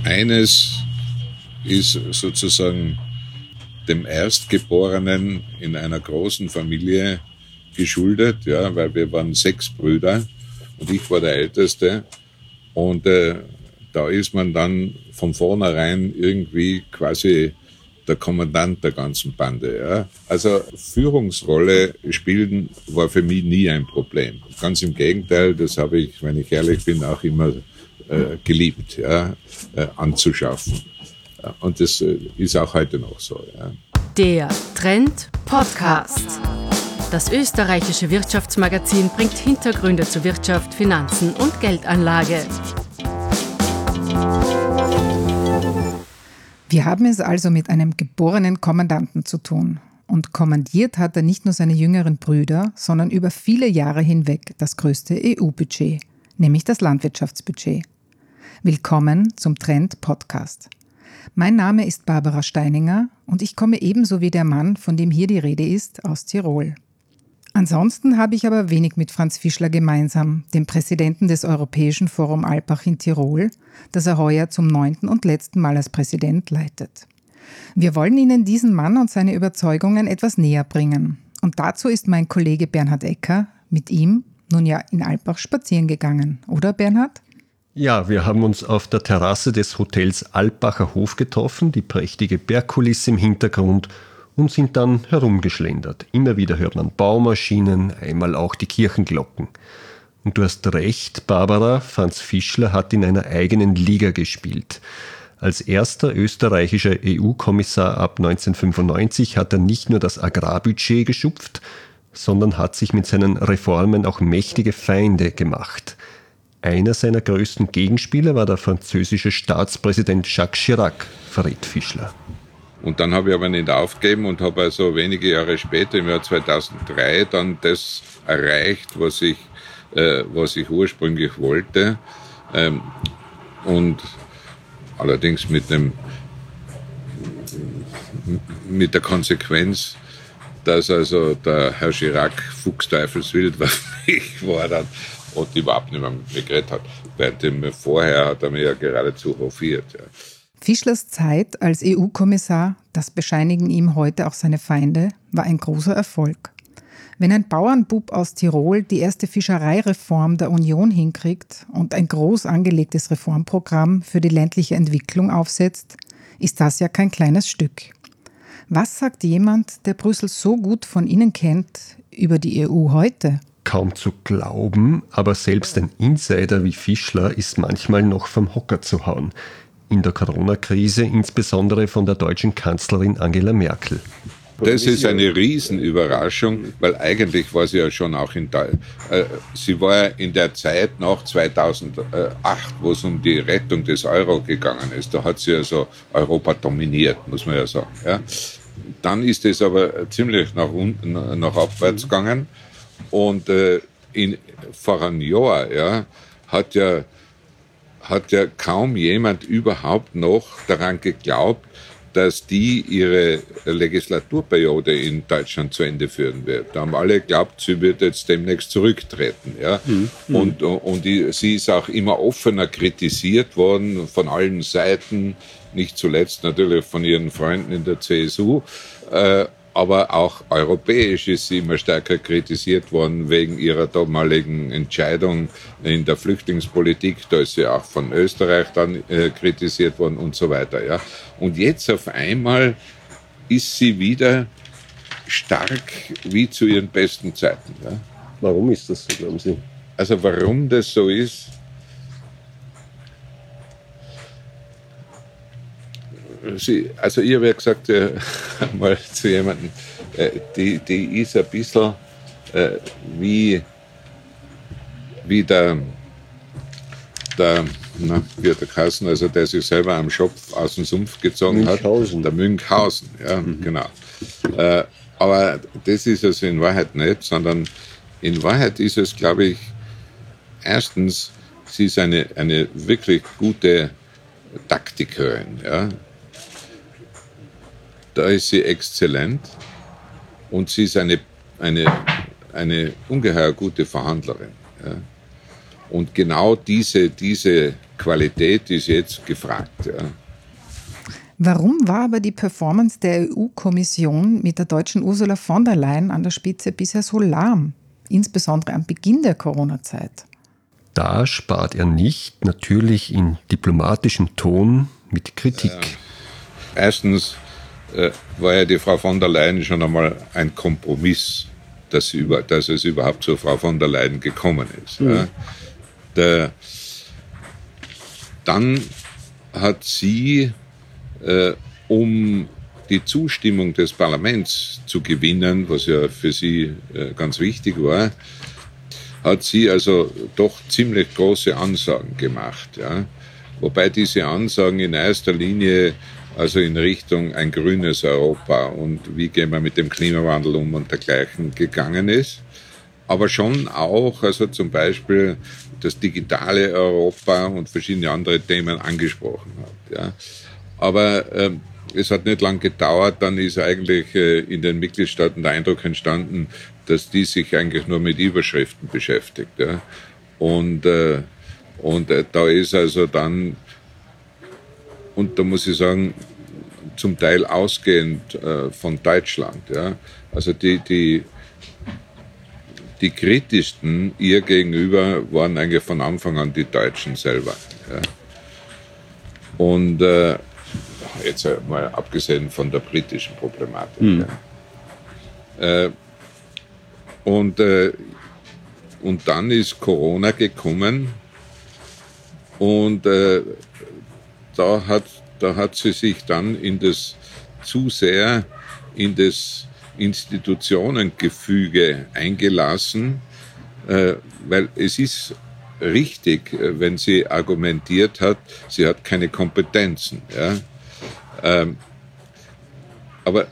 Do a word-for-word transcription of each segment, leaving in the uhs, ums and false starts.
Eines ist sozusagen dem Erstgeborenen in einer großen Familie geschuldet, ja, weil wir waren sechs Brüder und ich war der Älteste. Und äh, da ist man dann von vornherein irgendwie quasi der Kommandant der ganzen Bande. Ja. Also Führungsrolle spielen war für mich nie ein Problem. Ganz im Gegenteil, das habe ich, wenn ich ehrlich bin, auch immer äh, geliebt, ja, äh, anzuschaffen. Und das äh, ist auch heute noch so. Ja. Der Trend Podcast. Das österreichische Wirtschaftsmagazin bringt Hintergründe zu Wirtschaft, Finanzen und Geldanlage. Wir haben es also mit einem geborenen Kommandanten zu tun. Und kommandiert hat er nicht nur seine jüngeren Brüder, sondern über viele Jahre hinweg das größte E U-Budget, nämlich das Landwirtschaftsbudget. Willkommen zum Trend Podcast. Mein Name ist Barbara Steininger und ich komme ebenso wie der Mann, von dem hier die Rede ist, aus Tirol. Ansonsten habe ich aber wenig mit Franz Fischler gemeinsam, dem Präsidenten des Europäischen Forum Alpbach in Tirol, das er heuer zum neunten und letzten Mal als Präsident leitet. Wir wollen Ihnen diesen Mann und seine Überzeugungen etwas näher bringen. Und dazu ist mein Kollege Bernhard Ecker mit ihm nun ja in Alpbach spazieren gegangen, oder Bernhard? Ja, wir haben uns auf der Terrasse des Hotels Alpbacher Hof getroffen, die prächtige Bergkulisse im Hintergrund, und sind dann herumgeschlendert. Immer wieder hört man Baumaschinen, einmal auch die Kirchenglocken. Und du hast recht, Barbara, Franz Fischler hat in einer eigenen Liga gespielt. Als erster österreichischer E U-Kommissar ab neunzehnhundertfünfundneunzig hat er nicht nur das Agrarbudget geschupft, sondern hat sich mit seinen Reformen auch mächtige Feinde gemacht. Einer seiner größten Gegenspieler war der französische Staatspräsident Jacques Chirac, verrät Fischler. Und dann habe ich aber nicht aufgegeben und habe also wenige Jahre später, im Jahr zweitausenddrei, dann das erreicht, was ich, äh, was ich ursprünglich wollte. Ähm, und allerdings mit dem, mit der Konsequenz, dass also der Herr Chirac fuchsteufelswild war, ich war dann und überhaupt nicht mehr mit mir geredet hat. Während vorher hat er mir ja geradezu hofiert. Ja. Fischlers Zeit als E U-Kommissar, das bescheinigen ihm heute auch seine Feinde, war ein großer Erfolg. Wenn ein Bauernbub aus Tirol die erste Fischereireform der Union hinkriegt und ein groß angelegtes Reformprogramm für die ländliche Entwicklung aufsetzt, ist das ja kein kleines Stück. Was sagt jemand, der Brüssel so gut von innen kennt, über die E U heute? Kaum zu glauben, aber selbst ein Insider wie Fischler ist manchmal noch vom Hocker zu hauen. In der Corona-Krise insbesondere von der deutschen Kanzlerin Angela Merkel. Das ist eine Riesenüberraschung, weil eigentlich war sie ja schon auch in der, äh, sie war ja in der Zeit nach zweitausendacht, wo es um die Rettung des Euro gegangen ist. Da hat sie ja so Europa dominiert, muss man ja sagen. Ja. Dann ist es aber ziemlich nach unten, nach abwärts gegangen und äh, in, vor einem Jahr ja, hat ja hat ja kaum jemand überhaupt noch daran geglaubt, dass die ihre Legislaturperiode in Deutschland zu Ende führen wird. Da haben alle geglaubt, sie wird jetzt demnächst zurücktreten. Ja? Mhm. Und, und die, sie ist auch immer offener kritisiert worden von allen Seiten, nicht zuletzt natürlich von ihren Freunden in der C S U. Äh, aber auch europäisch ist sie immer stärker kritisiert worden wegen ihrer damaligen Entscheidung in der Flüchtlingspolitik. Da ist sie auch von Österreich dann äh, kritisiert worden und so weiter. Ja. Und jetzt auf einmal ist sie wieder stark wie zu ihren besten Zeiten. Ja. Warum ist das so, glauben Sie? Also warum das so ist? Sie, also ich habe ja gesagt, äh, mal zu jemandem, äh, die, die ist ein bisschen äh, wie, wie der, der, na, wie hat der geheißen, also der sich selber am Schopf aus dem Sumpf gezogen Münchhausen. hat. Der Münchhausen, ja, mhm. genau. Äh, aber das ist es in Wahrheit nicht, sondern in Wahrheit ist es, glaube ich, erstens, sie ist eine, eine wirklich gute Taktikerin, ja. Da ist sie exzellent und sie ist eine, eine, eine ungeheuer gute Verhandlerin. Ja. Und genau diese, diese Qualität ist jetzt gefragt. Ja. Warum war aber die Performance der E U-Kommission mit der deutschen Ursula von der Leyen an der Spitze bisher so lahm, insbesondere am Beginn der Corona-Zeit? Da spart er nicht, natürlich in diplomatischem Ton mit Kritik. Äh, erstens äh, war ja die Frau von der Leyen schon einmal ein Kompromiss, dass, sie über, dass es überhaupt zur Frau von der Leyen gekommen ist. Mhm. Ja. Der, dann hat sie, äh, um die Zustimmung des Parlaments zu gewinnen, was ja für sie äh, ganz wichtig war, hat sie also doch ziemlich große Ansagen gemacht. Ja. Wobei diese Ansagen in erster Linie also in Richtung ein grünes Europa und wie gehen wir mit dem Klimawandel um und dergleichen gegangen ist. Aber schon auch, also zum Beispiel das digitale Europa und verschiedene andere Themen angesprochen hat. Ja. Aber äh, es hat nicht lang gedauert, dann ist eigentlich äh, in den Mitgliedstaaten der Eindruck entstanden, dass die sich eigentlich nur mit Überschriften beschäftigt. Ja. Und, äh, und äh, da ist also dann, und da muss ich sagen, zum Teil ausgehend äh, von Deutschland. Ja. Also die, die, die kritischsten ihr gegenüber waren eigentlich von Anfang an die Deutschen selber. Ja. Und äh, jetzt mal abgesehen von der britischen Problematik. Mhm. Ja. Äh, und, äh, und dann ist Corona gekommen und äh, da, hat, da hat sie sich dann in das zu sehr in das Institutionengefüge eingelassen, äh, weil es ist richtig, wenn sie argumentiert hat, sie hat keine Kompetenzen. Ja? Ähm, aber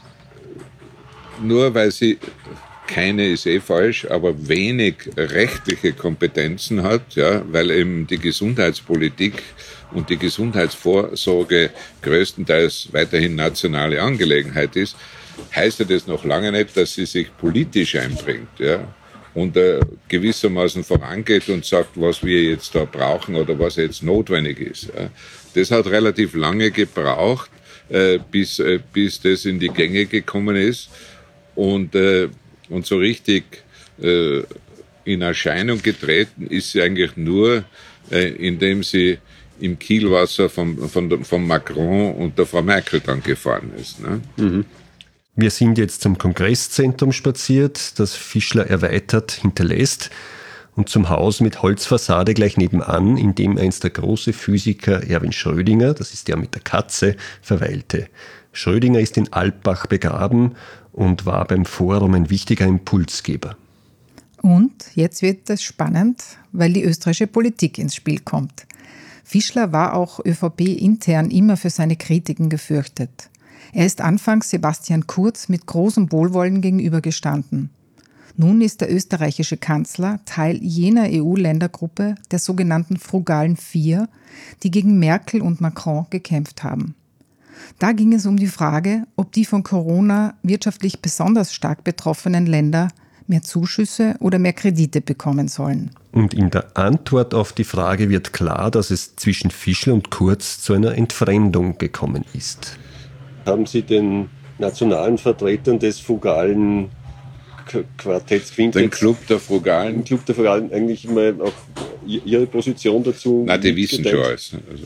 nur weil sie keine ist eh falsch, aber wenig rechtliche Kompetenzen hat, ja, weil eben die Gesundheitspolitik und die Gesundheitsvorsorge größtenteils weiterhin nationale Angelegenheit ist, heißt ja das noch lange nicht, dass sie sich politisch einbringt, ja, und äh, gewissermaßen vorangeht und sagt, was wir jetzt da brauchen oder was jetzt notwendig ist. Ja. Das hat relativ lange gebraucht, äh, bis, äh, bis das in die Gänge gekommen ist und, äh, und so richtig äh, in Erscheinung getreten ist sie eigentlich nur, äh, indem sie im Kielwasser von, von, von Macron und der Frau Merkel dann gefahren ist. Ne? Mhm. Wir sind jetzt zum Kongresszentrum spaziert, das Fischler erweitert hinterlässt, und zum Haus mit Holzfassade gleich nebenan, in dem einst der große Physiker Erwin Schrödinger, das ist der mit der Katze, verweilte. Schrödinger ist in Alpbach begraben und war beim Forum ein wichtiger Impulsgeber. Und jetzt wird es spannend, weil die österreichische Politik ins Spiel kommt. Fischler war auch ÖVP intern immer für seine Kritiken gefürchtet. Er ist anfangs Sebastian Kurz mit großem Wohlwollen gegenübergestanden. Nun ist der österreichische Kanzler Teil jener E U-Ländergruppe der sogenannten Frugalen Vier, die gegen Merkel und Macron gekämpft haben. Da ging es um die Frage, ob die von Corona wirtschaftlich besonders stark betroffenen Länder mehr Zuschüsse oder mehr Kredite bekommen sollen. Und in der Antwort auf die Frage wird klar, dass es zwischen Fischler und Kurz zu einer Entfremdung gekommen ist. Haben Sie den nationalen Vertretern des frugalen Quartetts, den Club der Frugalen, den Club der Frugalen eigentlich mal auch Ihre Position dazu? Nein, die wissen schon alles. Also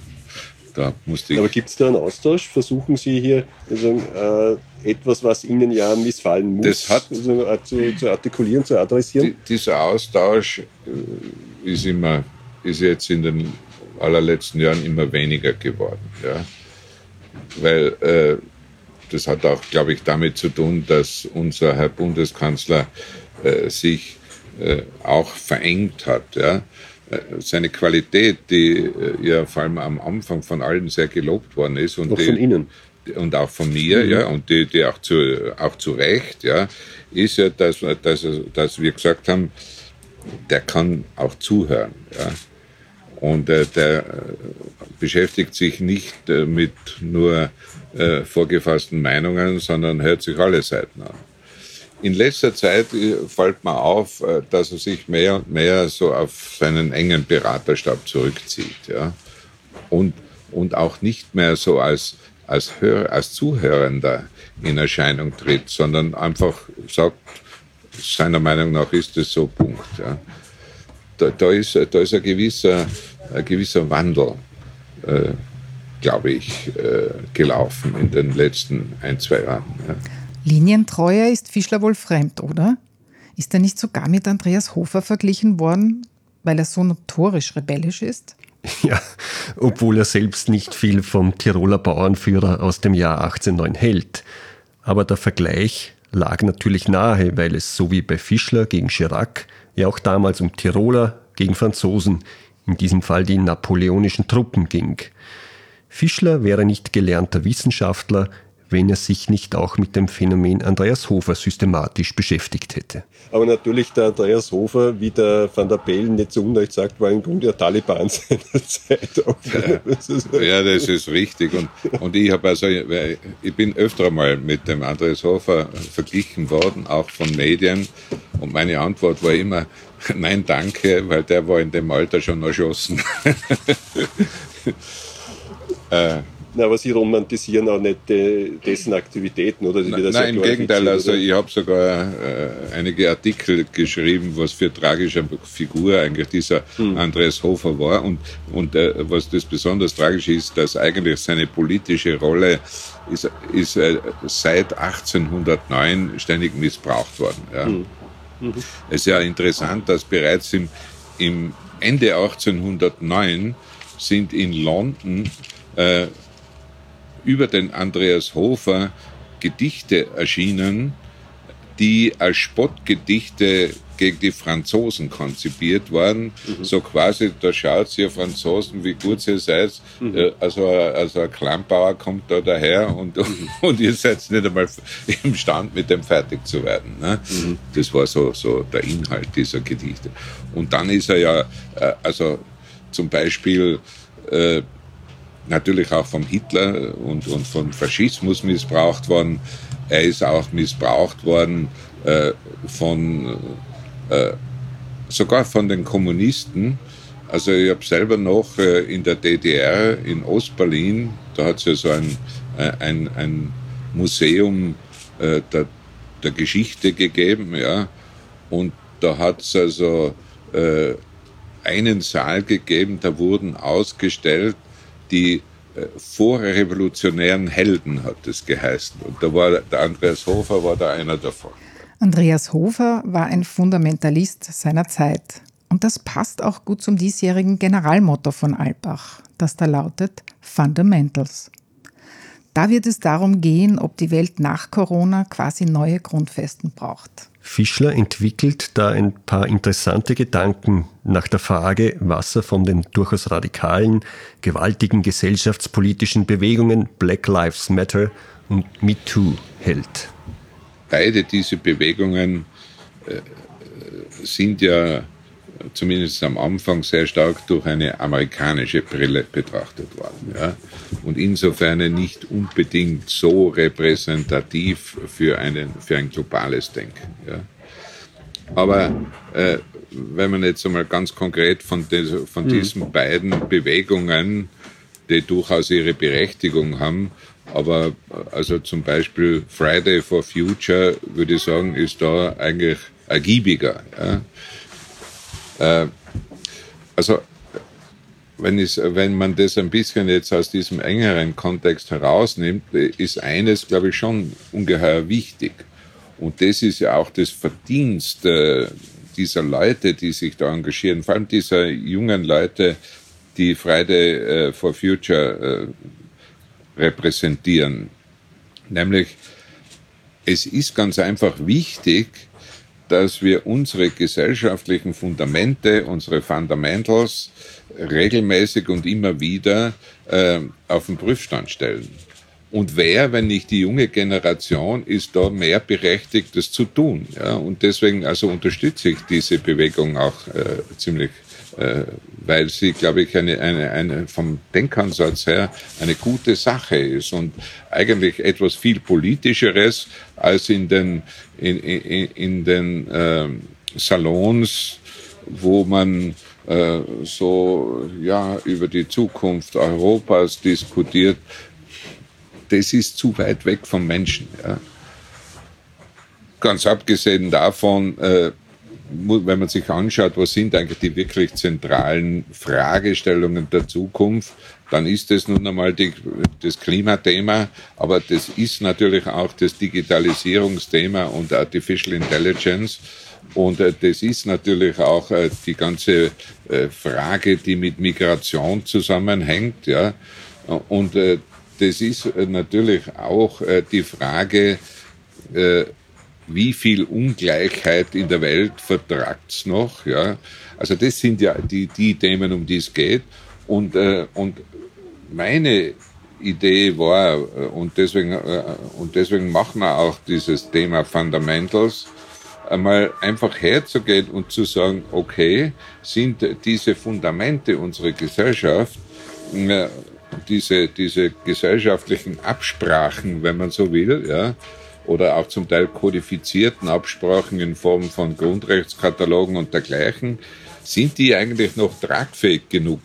da, da musste ich. Aber gibt es da einen Austausch? Versuchen Sie hier also, äh, etwas, was Ihnen ja missfallen muss, das hat, also, äh, zu, zu artikulieren, zu adressieren? Die, dieser Austausch äh, ist immer, ist jetzt in den allerletzten Jahren immer weniger geworden. Ja? Weil äh, das hat auch, glaube ich, damit zu tun, dass unser Herr Bundeskanzler äh, sich äh, auch verengt hat. Ja? Äh, seine Qualität, die äh, ja vor allem am Anfang von allen sehr gelobt worden ist. Und auch die, von Ihnen. Und auch von mir, mhm. ja, und die, die auch, zu, auch zu Recht, ja, ist ja, dass, dass, dass wir gesagt haben, der kann auch zuhören. Ja? Und äh, der äh, beschäftigt sich nicht äh, mit nur äh, vorgefassten Meinungen, sondern hört sich alle Seiten an. in letzter Zeit fällt mir auf, dass er sich mehr und mehr so auf seinen engen Beraterstab zurückzieht, ja. Und, und auch nicht mehr so als, als, Hör, als Zuhörender in Erscheinung tritt, sondern einfach sagt, seiner Meinung nach ist es so, Punkt, ja. Da, da, ist, da ist ein gewisser, ein gewisser Wandel, äh, glaube ich, äh, gelaufen in den letzten ein, zwei Jahren. Ja. Linientreuer ist Fischler wohl fremd, oder? Ist er nicht sogar mit Andreas Hofer verglichen worden, weil er so notorisch rebellisch ist? Ja, obwohl er selbst nicht viel vom Tiroler Bauernführer aus dem Jahr achtzehnhundertneun hält. Aber der Vergleich lag natürlich nahe, weil es so wie bei Fischler gegen Chirac ja auch damals um Tiroler gegen Franzosen, in diesem Fall die napoleonischen Truppen, ging. Fischler wäre nicht gelernter Wissenschaftler, wenn er sich nicht auch mit dem Phänomen Andreas Hofer systematisch beschäftigt hätte. Aber natürlich der Andreas Hofer, wie der Van der Bellen nicht zu Unrecht sagt, war im Grunde der Taliban seiner Zeit. Auch. Ja, ja, das ist richtig. Und, und ich habe also, ich bin öfter mal mit dem Andreas Hofer verglichen worden, auch von Medien. Und meine Antwort war immer, nein, danke, weil der war in dem Alter schon erschossen. äh, Na, aber Sie romantisieren auch nicht de, dessen Aktivitäten, oder? Nein, nein, im Gegenteil. Also ich habe sogar äh, einige Artikel geschrieben, was für eine tragische Figur eigentlich dieser hm. Andreas Hofer war. Und, und äh, was das besonders tragisch ist, dass eigentlich seine politische Rolle ist, ist äh, seit achtzehnhundertneun ständig missbraucht worden. Ja. Hm. Mhm. Es ist ja interessant, dass bereits im, im Ende achtzehnhundertneun sind in London äh, über den Andreas Hofer Gedichte erschienen, die als Spottgedichte gegen die Franzosen konzipiert waren. Mhm. So quasi, da schaut ihr Franzosen, wie gut ihr seid. Mhm. Also, also ein Klammbauer kommt da daher und, mhm. und ihr seid nicht einmal imstand, mit dem fertig zu werden. Ne? Mhm. Das war so, so der Inhalt dieser Gedichte. Und dann ist er ja, also zum Beispiel, äh, natürlich auch vom Hitler und, und vom Faschismus missbraucht worden. Er ist auch missbraucht worden äh, von, äh, sogar von den Kommunisten. Also ich habe selber noch äh, in der D D R, in Ostberlin, da hat es ja so ein, äh, ein, ein Museum äh, der, der Geschichte gegeben, ja. Und da hat es also äh, einen Saal gegeben, da wurden ausgestellt die äh, vorrevolutionären Helden, hat es geheißen. Und da war der Andreas Hofer war da einer davon. Andreas Hofer war ein Fundamentalist seiner Zeit. Und das passt auch gut zum diesjährigen Generalmotto von Alpbach, das da lautet Fundamentals. Da wird es darum gehen, ob die Welt nach Corona quasi neue Grundfesten braucht. Fischler entwickelt da ein paar interessante Gedanken nach der Frage, was er von den durchaus radikalen, gewaltigen gesellschaftspolitischen Bewegungen Black Lives Matter und MeToo hält. Beide diese Bewegungen äh, sind ja zumindest am Anfang sehr stark durch eine amerikanische Brille betrachtet worden. Ja? Und insofern nicht unbedingt so repräsentativ für, einen, für ein globales Denken. Ja? Aber äh, wenn man jetzt einmal ganz konkret von, des, von diesen beiden Bewegungen, die durchaus ihre Berechtigung haben, aber also zum Beispiel Friday for Future, würde ich sagen, ist da eigentlich ergiebiger. Ja? Also, wenn, ich, wenn man das ein bisschen jetzt aus diesem engeren Kontext herausnimmt, ist eines, glaube ich, schon ungeheuer wichtig. Und das ist ja auch das Verdienst dieser Leute, die sich da engagieren, vor allem dieser jungen Leute, die Friday for Future repräsentieren. Nämlich, es ist ganz einfach wichtig, dass wir unsere gesellschaftlichen Fundamente, unsere Fundamentals regelmäßig und immer wieder äh, auf den Prüfstand stellen. Und wer, wenn nicht die junge Generation, ist da mehr berechtigt, das zu tun. Ja? Und deswegen also unterstütze ich diese Bewegung auch äh, ziemlich äh, weil sie, glaube ich, eine, eine, eine vom Denkansatz her eine gute Sache ist und eigentlich etwas viel Politischeres als in den, in, in, in den äh, Salons, wo man äh, so ja über die Zukunft Europas diskutiert. Das ist zu weit weg vom Menschen. Ja. Ganz abgesehen davon, äh, wenn man sich anschaut, was sind eigentlich die wirklich zentralen Fragestellungen der Zukunft, dann ist das nun einmal die, das Klimathema, aber das ist natürlich auch das Digitalisierungsthema und Artificial Intelligence. Und äh, das ist natürlich auch äh, die ganze äh, Frage, die mit Migration zusammenhängt. Ja. Und äh, das ist äh, natürlich auch äh, die Frage, äh, wie viel Ungleichheit in der Welt vertragt's noch, ja. Also das sind ja die, die Themen, um die es geht. Und, äh, und meine Idee war, äh, und deswegen, äh, und deswegen machen wir auch dieses Thema Fundamentals, einmal einfach herzugehen und zu sagen, okay, sind diese Fundamente unserer Gesellschaft, äh, diese, diese gesellschaftlichen Absprachen, wenn man so will, ja, oder auch zum Teil kodifizierten Absprachen in Form von Grundrechtskatalogen und dergleichen, sind die eigentlich noch tragfähig genug,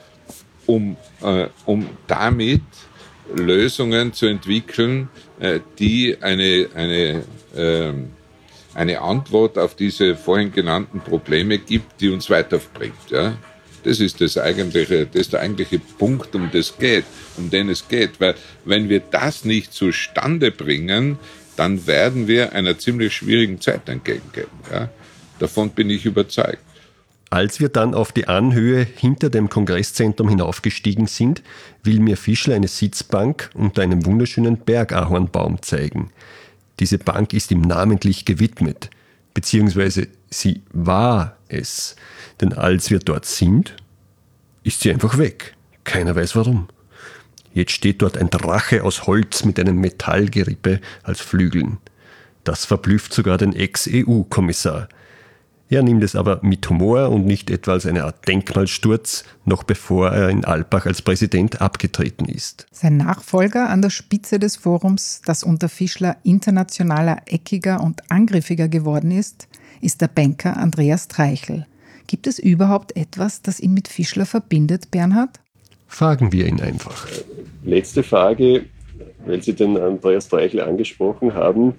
um, äh, um damit Lösungen zu entwickeln, äh, die eine, eine, äh, eine Antwort auf diese vorhin genannten Probleme gibt, die uns weiterbringt. Ja? Das ist das eigentliche, das ist der eigentliche Punkt, um das geht, um den es geht. Weil wenn wir das nicht zustande bringen, dann werden wir einer ziemlich schwierigen Zeit entgegengehen. Ja? Davon bin ich überzeugt. Als wir dann auf die Anhöhe hinter dem Kongresszentrum hinaufgestiegen sind, will mir Fischler eine Sitzbank unter einem wunderschönen Bergahornbaum zeigen. Diese Bank ist ihm namentlich gewidmet, beziehungsweise sie war es. Denn als wir dort sind, ist sie einfach weg. Keiner weiß warum. Jetzt steht dort ein Drache aus Holz mit einem Metallgerippe als Flügeln. Das verblüfft sogar den Ex-E U-Kommissar. Er nimmt es aber mit Humor und nicht etwa als eine Art Denkmalsturz, noch bevor er in Alpbach als Präsident abgetreten ist. Sein Nachfolger an der Spitze des Forums, das unter Fischler internationaler, eckiger und angriffiger geworden ist, ist der Banker Andreas Treichel. Gibt es überhaupt etwas, das ihn mit Fischler verbindet, Bernhard? Fragen wir ihn einfach. Letzte Frage, weil Sie den Andreas Treichel angesprochen haben.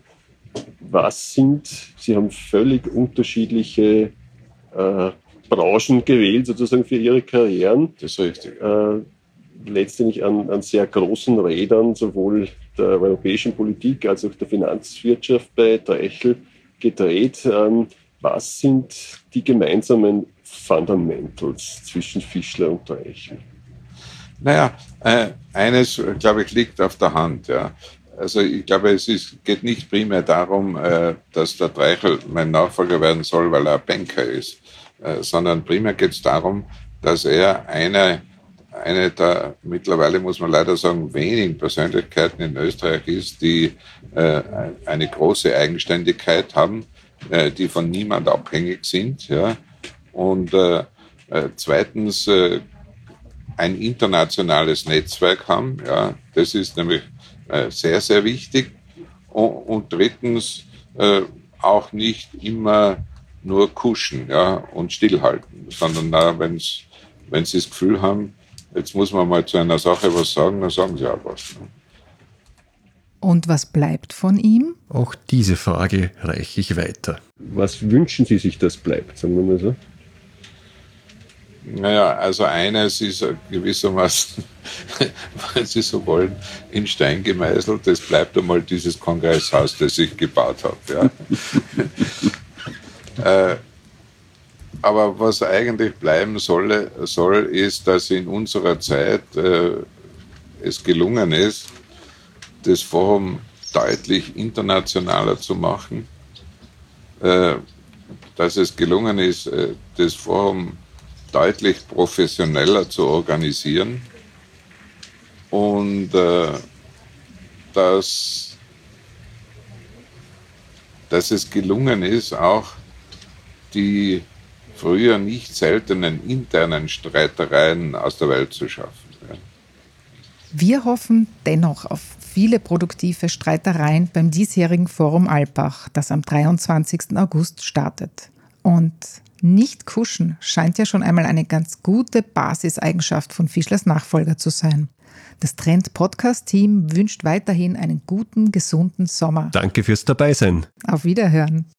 Was sind, Sie haben völlig unterschiedliche äh, Branchen gewählt, sozusagen für Ihre Karrieren. Das ist richtig. Äh, letztendlich an, an sehr großen Rädern, sowohl der europäischen Politik als auch der Finanzwirtschaft bei Treichel gedreht. Ähm, was sind die gemeinsamen Fundamentals zwischen Fischler und Treichel? Naja, äh, eines, glaube ich, liegt auf der Hand. Ja. Also ich glaube, es ist, geht nicht primär darum, äh, dass der Treichel mein Nachfolger werden soll, weil er ein Banker ist, äh, sondern primär geht es darum, dass er eine, eine der, mittlerweile muss man leider sagen, wenigen Persönlichkeiten in Österreich ist, die äh, eine große Eigenständigkeit haben, äh, die von niemand abhängig sind. Ja. Und äh, äh, zweitens äh, ein internationales Netzwerk haben. Ja, das ist nämlich äh, sehr, sehr wichtig. Und, und drittens äh, auch nicht immer nur kuschen, ja, und stillhalten, sondern da, wenn's, wenn sie das Gefühl haben, jetzt muss man mal zu einer Sache was sagen, dann sagen sie auch was. Ne? Und was bleibt von ihm? Auch diese Frage reiche ich weiter. Was wünschen Sie sich, das bleibt, sagen wir mal so? Naja, also eines ist gewissermaßen, wenn Sie so wollen, in Stein gemeißelt. Das bleibt einmal dieses Kongresshaus, das ich gebaut habe. Ja. äh, aber was eigentlich bleiben soll, soll, ist, dass in unserer Zeit äh, es gelungen ist, das Forum deutlich internationaler zu machen. Äh, dass es gelungen ist, äh, das Forum deutlich professioneller zu organisieren und äh, dass, dass es gelungen ist, auch die früher nicht seltenen internen Streitereien aus der Welt zu schaffen. Ja. Wir hoffen dennoch auf viele produktive Streitereien beim diesjährigen Forum Alpbach, das am dreiundzwanzigsten August startet. Und nicht kuschen scheint ja schon einmal eine ganz gute Basiseigenschaft von Fischlers Nachfolger zu sein. Das Trend-Podcast-Team wünscht weiterhin einen guten, gesunden Sommer. Danke fürs Dabeisein. Auf Wiederhören.